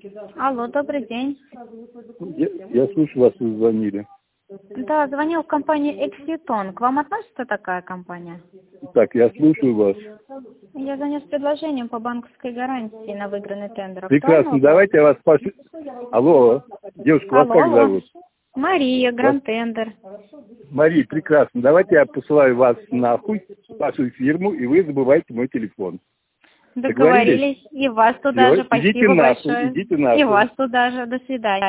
Алло, добрый день. Я слушаю вас, вы звонили. Да, звонил в компанию Экситон. К вам относится такая компания? Так, я слушаю вас. Я занес предложением по банковской гарантии на выигранный тендер. Прекрасно, давайте я вас спрашиваю. Алло, девушка, вас как зовут? Мария, Гранд-тендер. Мария, прекрасно. Давайте я посылаю вас нахуй, в вашу фирму, и вы забываете мой телефон. Договорились. И вас туда же. Идите Спасибо нахуй, большое. идите нахуй. И вас туда же. До свидания.